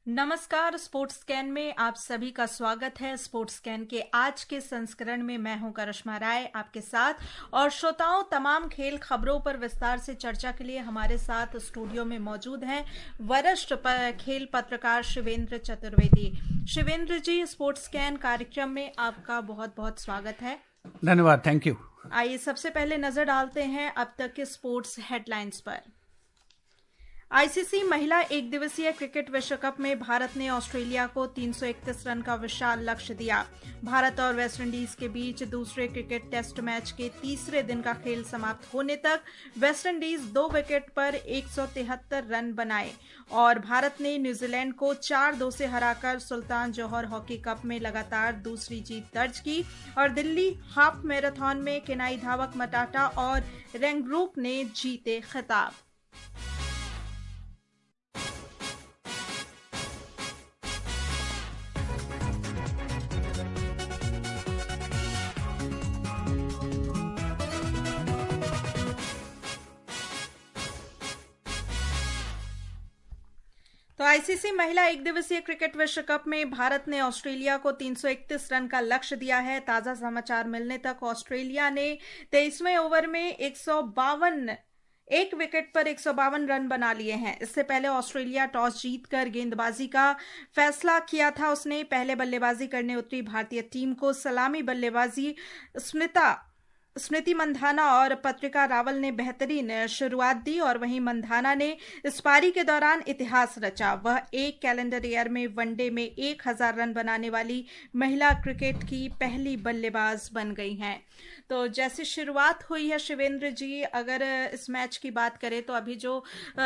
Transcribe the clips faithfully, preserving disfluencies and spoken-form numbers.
नमस्कार। Sports scan में आप सभी का स्वागत है। स्पोर्ट्स स्कैन के आज के संस्करण में मैं हूं करिश्मा राय आपके साथ, और श्रोताओं, तमाम खेल खबरों पर विस्तार से चर्चा के लिए हमारे साथ स्टूडियो में मौजूद हैं वरिष्ठ खेल पत्रकार शिवेंद्र चतुर्वेदी। शिवेंद्र जी, स्पोर्ट्स स्कैन कार्यक्रम में आपका बहुत बहुत स्वागत है। धन्यवाद, थैंक यू। आइए सबसे पहले नजर डालते हैं अब तक के स्पोर्ट्स हेडलाइंस पर। आईसीसी महिला एक दिवसीय क्रिकेट विश्व कप में भारत ने ऑस्ट्रेलिया को तीन सौ इकतीस रन का विशाल लक्ष्य दिया। भारत और वेस्टइंडीज के बीच दूसरे क्रिकेट टेस्ट मैच के तीसरे दिन का खेल समाप्त होने तक वेस्टइंडीज दो विकेट पर एक सौ तिहत्तर रन बनाए और भारत ने न्यूजीलैंड को चार दो से हराकर सुल्तान जौहर हॉकी कप में लगातार दूसरी जीत दर्ज की। और दिल्ली हाफ मैराथन में केन्याई धावक मटाटा और रेंगरूक ने जीते खिताब। तो आईसीसी महिला एक दिवसीय क्रिकेट विश्व कप में भारत ने ऑस्ट्रेलिया को तीन सौ इकतीस रन का लक्ष्य दिया है। ताजा समाचार मिलने तक ऑस्ट्रेलिया ने तेईसवें ओवर में एक सौ बावन एक विकेट पर एक सौ बावन रन बना लिए हैं। इससे पहले ऑस्ट्रेलिया टॉस जीतकर गेंदबाजी का फैसला किया था। उसने पहले बल्लेबाजी करने उतरी भारतीय टीम को सलामी बल्लेबाजी स्मिता स्मृति मंधाना और पत्रिका रावल ने बेहतरीन शुरुआत दी और वहीं मंधाना ने इस पारी के दौरान इतिहास रचा। वह एक कैलेंडर ईयर में वनडे में एक हजार रन बनाने वाली महिला क्रिकेट की पहली बल्लेबाज बन गई हैं। तो जैसी शुरुआत हुई है शिवेंद्र जी, अगर इस मैच की बात करें तो अभी जो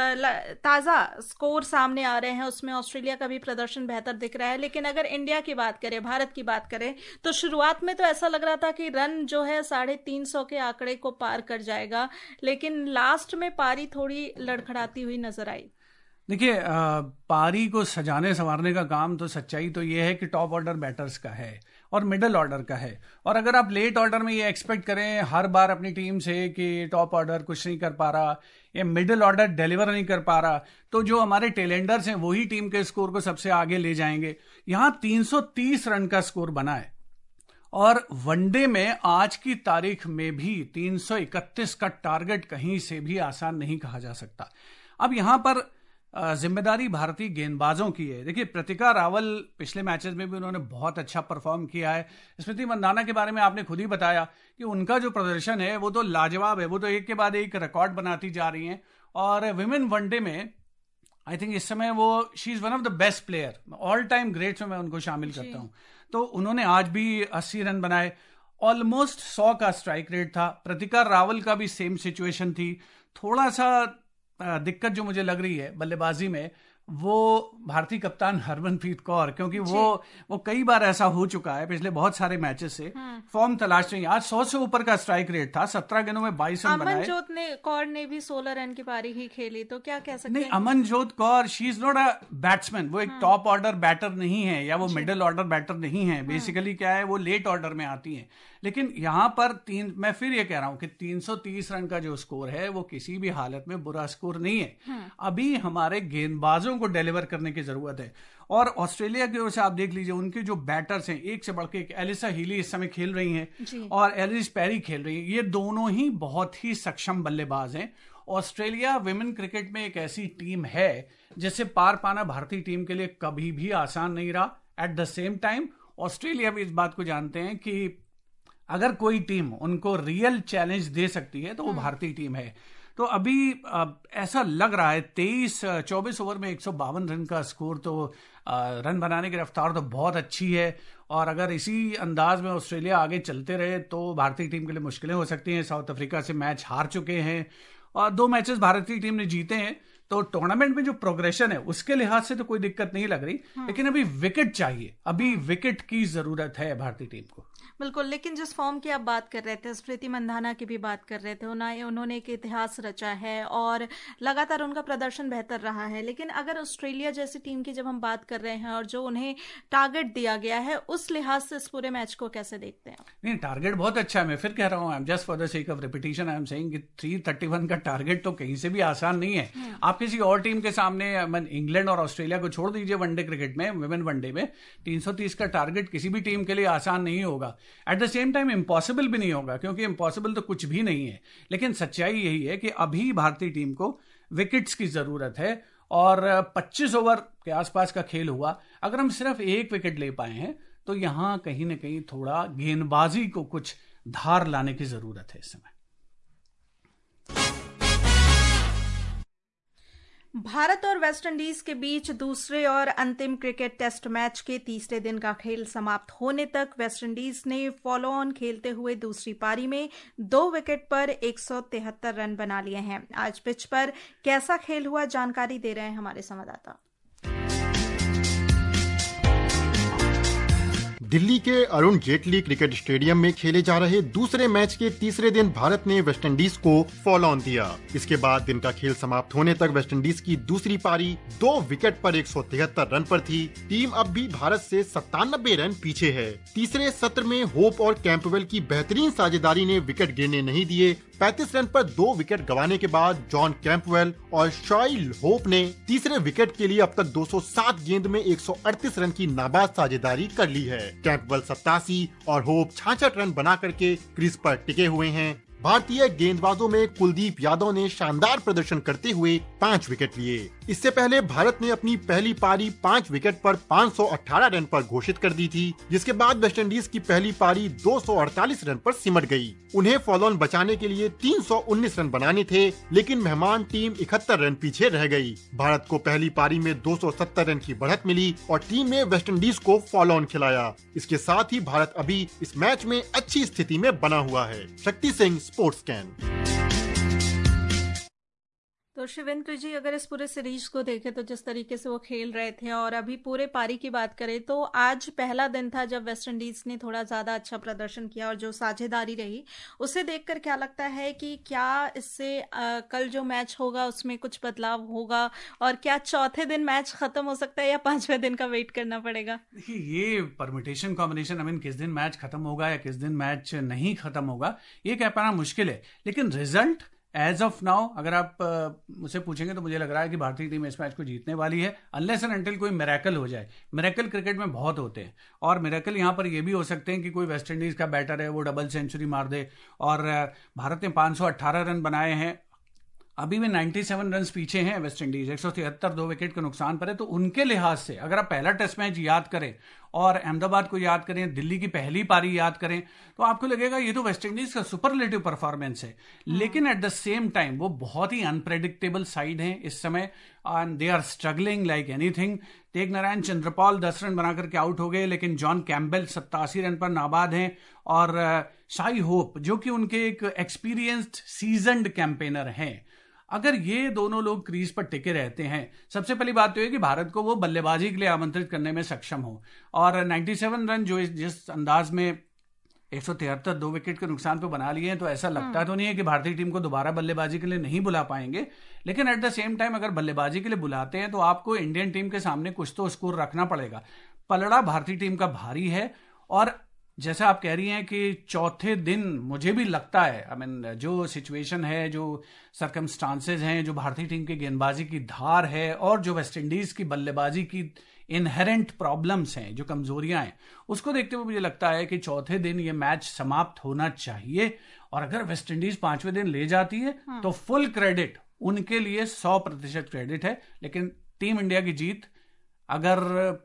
ताज़ा स्कोर सामने आ रहे हैं उसमें ऑस्ट्रेलिया का भी प्रदर्शन बेहतर दिख रहा है, लेकिन अगर इंडिया की बात करें, भारत की बात करें, तो शुरुआत में तो ऐसा लग रहा था कि रन जो है साढ़े तीन सौ के आंकड़े को पार कर जाएगा, लेकिन लास्ट में पारी थोड़ी लड़खड़ाती हुई नजर आई। देखिए, पारी को सजाने संवारने का काम तो सच्चाई तो ये है कि टॉप ऑर्डर बैटर्स का है और मिडिल ऑर्डर का है। और अगर आप लेट ऑर्डर में ये एक्सपेक्ट करें हर बार अपनी टीम से कि टॉप ऑर्डर कुछ नहीं कर पा रहा या मिडिल ऑर्डर डिलीवर नहीं कर पा रहा, तो जो हमारे टेलेंडर्स हैं वही टीम के स्कोर को सबसे आगे ले जाएंगे। यहां तीन सौ तीस रन का स्कोर बना है और वनडे में आज की तारीख में भी तीन सौ इकतीस का टारगेट कहीं से भी आसान नहीं कहा जा सकता। अब यहां पर जिम्मेदारी भारतीय गेंदबाजों की है। देखिए, पत्रिका रावल पिछले मैचेस में भी उन्होंने बहुत अच्छा परफॉर्म किया है। स्मृति मंधाना के बारे में आपने खुद ही बताया कि उनका जो प्रदर्शन है वो तो लाजवाब है, वो तो एक के बाद एक रिकॉर्ड बनाती जा रही हैं। और विमेन वनडे में आई थिंक इस समय वो she is one of the best player, all time greats में मैं उनको शामिल करता हूं। तो उन्होंने आज भी अस्सी रन बनाए, ऑलमोस्ट सौ का स्ट्राइक रेट था। पत्रिका रावल का भी सेम सिचुएशन थी। थोड़ा सा दिक्कत जो मुझे लग रही है बल्लेबाजी में वो भारतीय कप्तान हरमनप्रीत कौर, क्योंकि वो वो कई बार ऐसा हो चुका है पिछले बहुत सारे मैचेस से फॉर्म तलाश रही है। आज सौ से ऊपर का स्ट्राइक रेट था, सत्रह गेंदों में बाईस रन बनाए। अमनजोत ने कौर ने भी सोलह रन की पारी ही खेली, तो क्या कह सकते हैं? नहीं, Amanjot Kaur she is not a batsman, वो एक टॉप ऑर्डर बैटर नहीं है या वो मिडिल ऑर्डर बैटर नहीं है। बेसिकली क्या है, वो लेट ऑर्डर में आती है। लेकिन यहां पर तीन मैं फिर ये कह रहा हूं कि तीन सौ तीस रन का जो स्कोर है वो किसी भी हालत में बुरा स्कोर नहीं है। अभी हमारे गेंदबाजों को डिलीवर करने की जरूरत है। और ऑस्ट्रेलिया की ओर से आप देख लीजिए, उनके जो बैटर्स हैं एक से बढ़ के एक, एलिसा हीली इस समय खेल रही हैं और एलिस पेरी खेल रही हैं। ये दोनों ही बहुत ही सक्षम बल्लेबाज हैं। ऑस्ट्रेलिया विमेन क्रिकेट में एक ऐसी टीम है जिसे पार पाना भारतीय टीम के लिए कभी भी आसान नहीं रहा। At the same time Australia भी इस बात को जानते हैं कि अगर कोई टीम उनको रियल चैलेंज दे सकती है तो वो भारतीय टीम है। तो अभी ऐसा लग रहा है तेईस चौबीस ओवर में एक सौ बावन रन का स्कोर, तो रन बनाने की रफ्तार तो बहुत अच्छी है। और अगर इसी अंदाज में ऑस्ट्रेलिया आगे चलते रहे तो भारतीय टीम के लिए मुश्किलें हो सकती हैं। साउथ अफ्रीका से मैच हार चुके हैं और दो मैचेस भारतीय टीम ने जीते हैं, तो टूर्नामेंट में जो प्रोग्रेशन है उसके लिहाज से तो कोई दिक्कत नहीं लग रही। लेकिन अभी विकेट चाहिए, अभी विकेट की जरूरत है भारतीय टीम को। बिल्कुल, लेकिन जिस फॉर्म की आप बात कर रहे थे, स्मृति मंधाना की भी बात कर रहे थे, उन्हें उन्होंने एक इतिहास रचा है और लगातार उनका प्रदर्शन बेहतर रहा है। लेकिन अगर ऑस्ट्रेलिया जैसी टीम की जब हम बात कर रहे हैं और जो उन्हें टारगेट दिया गया है, उस लिहाज से इस पूरे मैच को कैसे देखते हैं? नहीं, टारगेट बहुत अच्छा है। मैं फिर कह रहा हूँ, I am just for the sake of repetition, I am saying कि थ्री थर्टी वन का टारगेट तो कहीं से भी आसान नहीं है। आप किसी और टीम के सामने, इंग्लैंड और ऑस्ट्रेलिया को छोड़ दीजिए, वनडे क्रिकेट में, वुमेन वनडे में तीन सौ तीस का टारगेट किसी भी टीम के लिए आसान नहीं होगा। At the same time impossible भी नहीं होगा, क्योंकि इम्पॉसिबल तो कुछ भी नहीं है। लेकिन सच्चाई यही है कि अभी भारतीय टीम को विकेट्स की जरूरत है और पच्चीस ओवर के आसपास का खेल हुआ। अगर हम सिर्फ एक विकेट ले पाए हैं तो यहां कहीं ना कहीं थोड़ा गेंदबाजी को कुछ धार लाने की जरूरत है इस समय। भारत और वेस्टइंडीज के बीच दूसरे और अंतिम क्रिकेट टेस्ट मैच के तीसरे दिन का खेल समाप्त होने तक वेस्टइंडीज ने फॉलो ऑन खेलते हुए दूसरी पारी में दो विकेट पर एक सौ तिहत्तर रन बना लिए हैं। आज पिच पर कैसा खेल हुआ, जानकारी दे रहे हैं हमारे संवाददाता। दिल्ली के अरुण जेटली क्रिकेट स्टेडियम में खेले जा रहे दूसरे मैच के तीसरे दिन भारत ने वेस्टइंडीज को फॉलो ऑन दिया। इसके बाद दिन का खेल समाप्त होने तक वेस्टइंडीज की दूसरी पारी दो विकेट पर एक सौ तिहत्तर रन पर थी। टीम अब भी भारत से सत्तानबे रन पीछे है। तीसरे सत्र में होप और कैंपवेल की बेहतरीन साझेदारी ने विकेट गिरने नहीं दिए। पैंतीस रन पर दो विकेट गंवाने के बाद जॉन कैंपवेल और शॉयल होप ने तीसरे विकेट के लिए अब तक दो सौ सात गेंद में एक सौ अड़तीस रन की नाबाद साझेदारी कर ली है। कैंपवेल सत्तासी और होप छियासठ रन बना करके क्रीज पर टिके हुए हैं। भारतीय गेंदबाजों में कुलदीप यादव ने शानदार प्रदर्शन करते हुए पाँच विकेट लिए। इससे पहले भारत ने अपनी पहली पारी पाँच विकेट पर पाँच सौ अठारह रन पर घोषित कर दी थी, जिसके बाद वेस्टइंडीज की पहली पारी दो सौ अड़तालीस रन पर सिमट गई। उन्हें फॉलो ऑन बचाने के लिए तीन सौ उन्नीस रन बनाने थे, लेकिन मेहमान टीम इकहत्तर रन पीछे रह गई। भारत को पहली पारी में दो सौ सत्तर रन की बढ़त मिली और टीम ने वेस्टइंडीज को फॉलो ऑन खिलाया। इसके साथ ही भारत अभी इस मैच में अच्छी स्थिति में बना हुआ है। Shakti Singh, sports can. तो शिवेंद्र जी, अगर इस पूरे सीरीज को देखें तो जिस तरीके से वो खेल रहे थे और अभी पूरे पारी की बात करें तो आज पहला दिन था जब वेस्टइंडीज ने थोड़ा ज्यादा अच्छा प्रदर्शन किया और जो साझेदारी रही उसे देखकर क्या लगता है कि क्या इससे आ, कल जो मैच होगा उसमें कुछ बदलाव होगा और क्या चौथे दिन मैच खत्म हो सकता है या पांचवें दिन का वेट करना पड़ेगा? देखिए, ये परमिटेशन कॉम्बिनेशन, आई मीन किस दिन मैच खत्म होगा या किस दिन मैच नहीं खत्म होगा, ये कह पाना मुश्किल है। लेकिन रिजल्ट एज ऑफ नाउ अगर आप मुझसे पूछेंगे तो मुझे लग रहा है कि भारतीय टीम इस मैच को जीतने वाली है, अनलेस एंड अनटिल कोई मिरेकल हो जाए। मिरेकल क्रिकेट में बहुत होते हैं और मिरेकल यहाँ पर ये भी हो सकते हैं कि कोई वेस्ट इंडीज का बैटर है वो डबल सेंचुरी मार दे। और भारत ने पाँच सौ अट्ठारह रन बनाए हैं, अभी भी सत्तानवे रन पीछे हैं वेस्ट इंडीज, एक सौ तिहत्तर दो विकेट के नुकसान पर है। तो उनके लिहाज से अगर आप पहला टेस्ट मैच याद करें और अहमदाबाद को याद करें, दिल्ली की पहली पारी याद करें, तो आपको लगेगा ये तो वेस्ट इंडीज का सुपरलेटिव परफॉर्मेंस है। लेकिन एट द सेम टाइम वो बहुत ही अनप्रेडिक्टेबल साइड है इस समय and they are struggling like anything. Tagenarine Chanderpaul दस रन बनाकर के आउट हो गए, लेकिन जॉन कैम्पबेल सत्तासी रन पर नाबाद हैं और शाई होप जो कि उनके एक एक्सपीरियंस्ड सीजन्ड कैंपेनर हैं, अगर ये दोनों लोग क्रीज पर टिके रहते हैं, सबसे पहली बात तो है कि भारत को वो बल्लेबाजी के लिए आमंत्रित करने में सक्षम हो। और सत्तानवे रन जो जिस अंदाज में एक सौ तिहत्तर दो विकेट के नुकसान पे बना लिए हैं, तो ऐसा लगता तो नहीं है कि भारतीय टीम को दोबारा बल्लेबाजी के लिए नहीं बुला पाएंगे। लेकिन एट द सेम टाइम अगर बल्लेबाजी के लिए बुलाते हैं तो आपको इंडियन टीम के सामने कुछ तो स्कोर रखना पड़ेगा। पलड़ा भारतीय टीम का भारी है और जैसा आप कह रही हैं कि चौथे दिन मुझे भी लगता है, आई मीन जो सिचुएशन है, जो सर्कमस्टांसेस हैं, जो भारतीय टीम की गेंदबाजी की धार है और जो वेस्टइंडीज की बल्लेबाजी की इनहेरेंट प्रॉब्लम्स हैं, जो कमजोरियां हैं, उसको देखते हुए मुझे लगता है कि चौथे दिन ये मैच समाप्त होना चाहिए। और अगर वेस्टइंडीज पांचवें दिन ले जाती है हाँ। तो फुल क्रेडिट उनके लिए सौ प्रतिशत क्रेडिट है। लेकिन टीम इंडिया की जीत अगर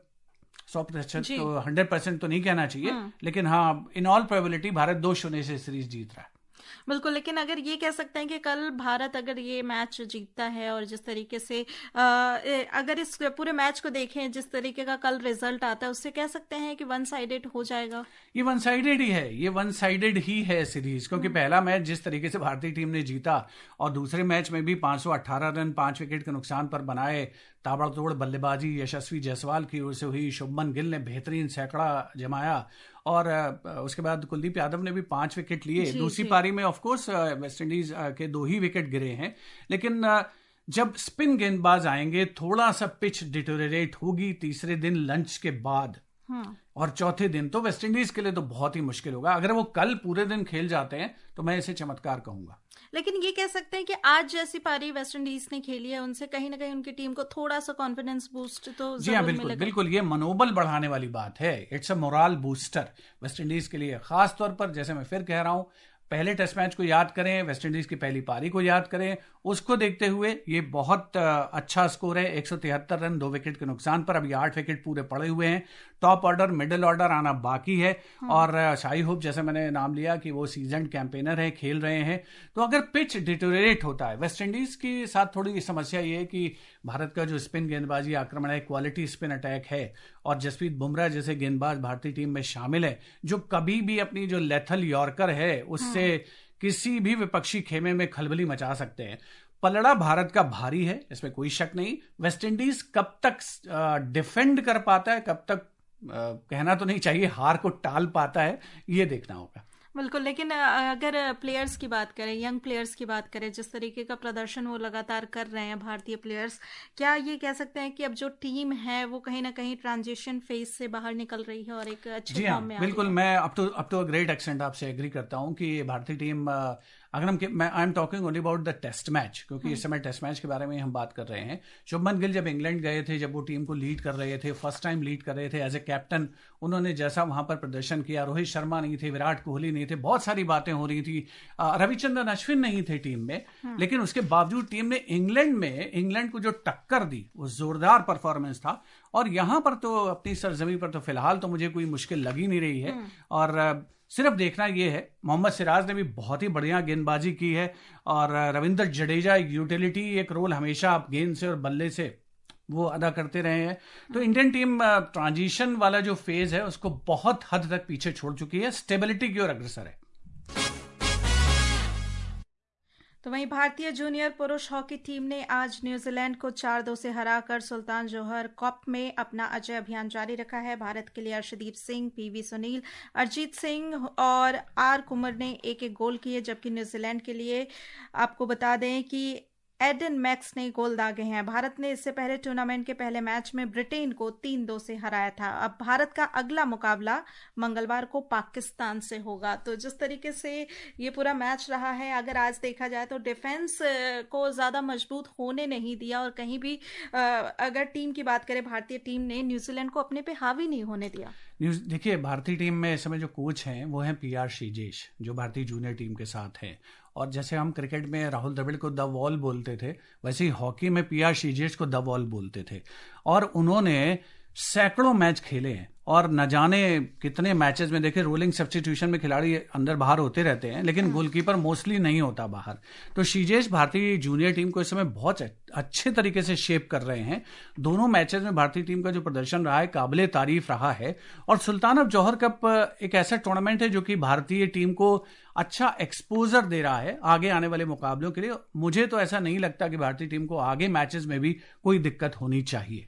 सौ प्रतिशत तो हंड्रेड परसेंट तो नहीं कहना चाहिए, लेकिन हाँ, इन ऑल प्रोबेबिलिटी भारत दो शून्य से सीरीज जीत रहा है। बिल्कुल, लेकिन अगर ये कह सकते हैं कि कल भारत अगर ये मैच जीतता है और जिस तरीके से आ, अगर इस पूरे मैच को देखें, जिस तरीके का कल रिजल्ट आता है, उससे कह सकते हैं कि वन साइडेड हो जाएगा। ये वन साइडेड ही है, ये वन साइडेड ही है सीरीज, क्योंकि पहला मैच जिस तरीके से भारतीय टीम ने जीता और दूसरे मैच में भी पाँच सौ अठारह रन पांच विकेट के नुकसान पर बनाए, ताबड़तोड़ बल्लेबाजी यशस्वी जायसवाल की ओर से हुई, शुभमन गिल ने बेहतरीन सैकड़ा जमाया और उसके बाद कुलदीप यादव ने भी पांच विकेट लिए। दूसरी पारी में ऑफ कोर्स वेस्ट इंडीज के दो ही विकेट गिरे हैं, लेकिन जब स्पिन गेंदबाज आएंगे थोड़ा सा पिच डिटोरेट होगी तीसरे दिन लंच के बाद, हाँ। और चौथे दिन तो वेस्ट इंडीज के लिए तो बहुत ही मुश्किल होगा। अगर वो कल पूरे दिन खेल जाते हैं तो मैं इसे चमत्कार कहूंगा। लेकिन ये कह सकते हैं कि आज जैसी पारी वेस्ट इंडीज ने खेली है उनसे कहीं ना कहीं उनकी टीम को थोड़ा सा कॉन्फिडेंस बूस्ट तो जी हाँ, बिल्कुल बिल्कुल ये मनोबल बढ़ाने वाली बात है। It's a moral booster West Indies के लिए, खास तौर पर जैसे मैं फिर कह रहा हूं, पहले टेस्ट मैच को याद करें, वेस्ट इंडीज की पहली पारी को याद करें, उसको देखते हुए ये बहुत अच्छा स्कोर है। एक सौ तिहत्तर रन दो विकेट के नुकसान पर, अभी आठ विकेट पूरे पड़े हुए हैं। टॉप ऑर्डर मिडिल ऑर्डर आना बाकी है। हाँ। और शाही होप जैसे मैंने नाम लिया कि वो सीजन कैंपेनर है, खेल रहे हैं, तो अगर पिच डिटोरेट होता है, वेस्ट इंडीज के साथ थोड़ी समस्या ये है कि भारत का जो स्पिन गेंदबाजी आक्रमण है, क्वालिटी स्पिन अटैक है, और जसप्रीत बुमराह जैसे गेंदबाज भारतीय टीम में शामिल है जो कभी भी अपनी जो लेथल यॉर्कर है उससे हाँ। किसी भी विपक्षी खेमे में खलबली मचा सकते हैं। पलड़ा भारत का भारी है, इसमें कोई शक नहीं। वेस्ट इंडीज कब तक डिफेंड कर पाता है, कब तक आ, कहना तो नहीं चाहिए हार को टाल पाता है, ये देखना होगा। बिल्कुल, लेकिन अगर प्लेयर्स की बात करें, यंग प्लेयर्स की बात करें, जिस तरीके का प्रदर्शन वो लगातार कर रहे हैं भारतीय प्लेयर्स, क्या ये कह सकते हैं कि अब जो टीम है वो कहीं ना कहीं ट्रांजिशन फेज से बाहर निकल रही है और एक अच्छे फॉर्म में आ रही है? बिल्कुल, मैं up to up to a great extent आपसे एग्री करता हूं कि भारतीय टीम, अगर हम मैं I am talking only about the test match, क्योंकि इस समय टेस्ट मैच के बारे में हम बात कर रहे हैं। शुभमन गिल जब इंग्लैंड गए थे, जब वो टीम को लीड कर रहे थे, फर्स्ट टाइम लीड कर रहे थे एज ए कैप्टन, उन्होंने जैसा वहां पर प्रदर्शन किया, रोहित शर्मा नहीं थे, विराट कोहली नहीं थे, बहुत सारी बातें हो रही थी, रविचंद्रन अश्विन नहीं थे टीम में, लेकिन उसके बावजूद टीम ने इंग्लैंड में इंग्लैंड को जो टक्कर दी वो जोरदार परफॉर्मेंस था। और यहां पर तो अपनी सरजमी पर तो फिलहाल तो मुझे कोई मुश्किल लग ही नहीं रही है। और सिर्फ देखना यह है, मोहम्मद सिराज ने भी बहुत ही बढ़िया गेंदबाजी की है, और रविंद्र जडेजा यूटिलिटी एक रोल हमेशा आप गेंद से और बल्ले से वो अदा करते रहे हैं। तो इंडियन टीम ट्रांजिशन वाला जो फेज है उसको बहुत हद तक पीछे छोड़ चुकी है, स्टेबिलिटी की ओर अग्रसर है। तो वहीं भारतीय जूनियर पुरुष हॉकी टीम ने आज न्यूजीलैंड को चार दो से हराकर सुल्तान जोहर कप में अपना अजय अभियान जारी रखा है। भारत के लिए अर्शदीप सिंह, पीवी सुनील, अरिजीत सिंह और आर कुमार ने एक एक गोल किए, जबकि न्यूजीलैंड के लिए आपको बता दें कि एडन मैक्स ने गोल दागे हैं। भारत ने इससे पहले टूर्नामेंट के पहले मैच में ब्रिटेन को तीन दो से हराया था। अब भारत का अगला मुकाबला मंगलवार को पाकिस्तान से होगा। तो जिस तरीके से ये पूरा मैच रहा है, अगर आज देखा जाए तो डिफेंस को ज़्यादा मजबूत होने नहीं दिया, और कहीं भी अगर टीम की बात करें, भारतीय टीम ने न्यूजीलैंड को अपने पे हावी नहीं होने दिया। न्यूज देखिए, भारतीय टीम में इस समय जो कोच हैं वो हैं पी आर श्रीजेश, जो भारतीय जूनियर टीम के साथ हैं। और जैसे हम क्रिकेट में राहुल द्रविड़ को द वॉल बोलते थे, वैसे ही हॉकी में पी आर श्रीजेश को द वॉल बोलते थे। और उन्होंने सैकड़ों मैच खेले हैं, और न जाने कितने मैचेस में, देखिए रोलिंग सब्स्टिट्यूशन में खिलाड़ी अंदर बाहर होते रहते हैं, लेकिन गोलकीपर मोस्टली नहीं होता बाहर। तो श्रीजेश भारतीय जूनियर टीम को इस समय बहुत अच्छे तरीके से शेप कर रहे हैं। दोनों मैचेस में भारतीय टीम का जो प्रदर्शन रहा है काबिले तारीफ रहा है। और सुल्तान ऑफ जौहर कप एक ऐसा टूर्नामेंट है जो कि भारतीय टीम को अच्छा एक्सपोजर दे रहा है आगे आने वाले मुकाबलों के लिए। मुझे तो ऐसा नहीं लगता कि भारतीय टीम को आगे मैचेस में भी कोई दिक्कत होनी चाहिए।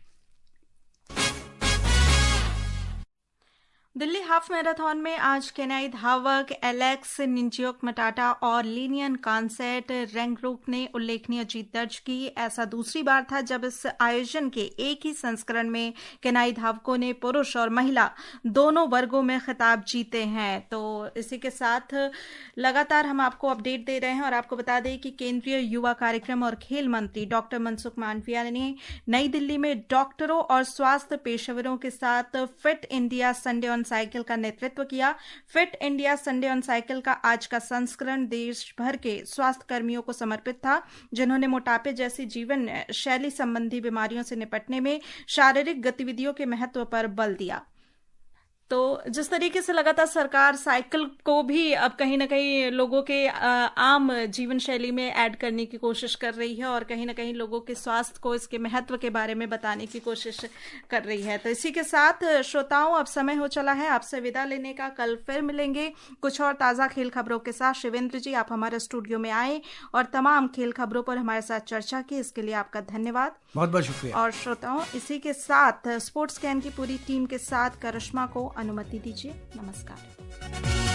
दिल्ली हाफ मैराथन में आज केन्याई धावक एलेक्स निंजियोक मटाटा और लिनियन कांसेट रेंगरुक ने उल्लेखनीय जीत दर्ज की। ऐसा दूसरी बार था जब इस आयोजन के एक ही संस्करण में केन्याई धावकों ने पुरुष और महिला दोनों वर्गों में खिताब जीते हैं। तो इसी के साथ लगातार हम आपको अपडेट दे रहे हैं, और आपको बता दें कि केंद्रीय युवा कार्यक्रम और खेल मंत्री डॉक्टर मनसुख मांडविया ने नई दिल्ली में डॉक्टरों और स्वास्थ्य पेशेवरों के साथ fit India Sunday on cycle का नेतृत्व किया। Fit India Sunday on cycle का आज का संस्करण देश भर के स्वास्थ्य कर्मियों को समर्पित था, जिन्होंने मोटापे जैसी जीवन शैली संबंधी बीमारियों से निपटने में शारीरिक गतिविधियों के महत्व पर बल दिया। तो जिस तरीके से लगातार सरकार साइकिल को भी अब कहीं ना कहीं लोगों के आम जीवन शैली में ऐड करने की कोशिश कर रही है और कहीं ना कहीं लोगों के स्वास्थ्य को, इसके महत्व के बारे में बताने की कोशिश कर रही है। तो इसी के साथ श्रोताओं, अब समय हो चला है आपसे विदा लेने का। कल फिर मिलेंगे कुछ और ताज़ा खेल खबरों के साथ। शिवेंद्र जी, आप हमारे स्टूडियो में आए और तमाम खेल खबरों पर हमारे साथ चर्चा की, इसके लिए आपका धन्यवाद। बहुत बहुत शुक्रिया। और श्रोताओं, इसी के साथ स्पोर्ट्स कैन की पूरी टीम के साथ करिश्मा को अनुमति दीजिए। नमस्कार।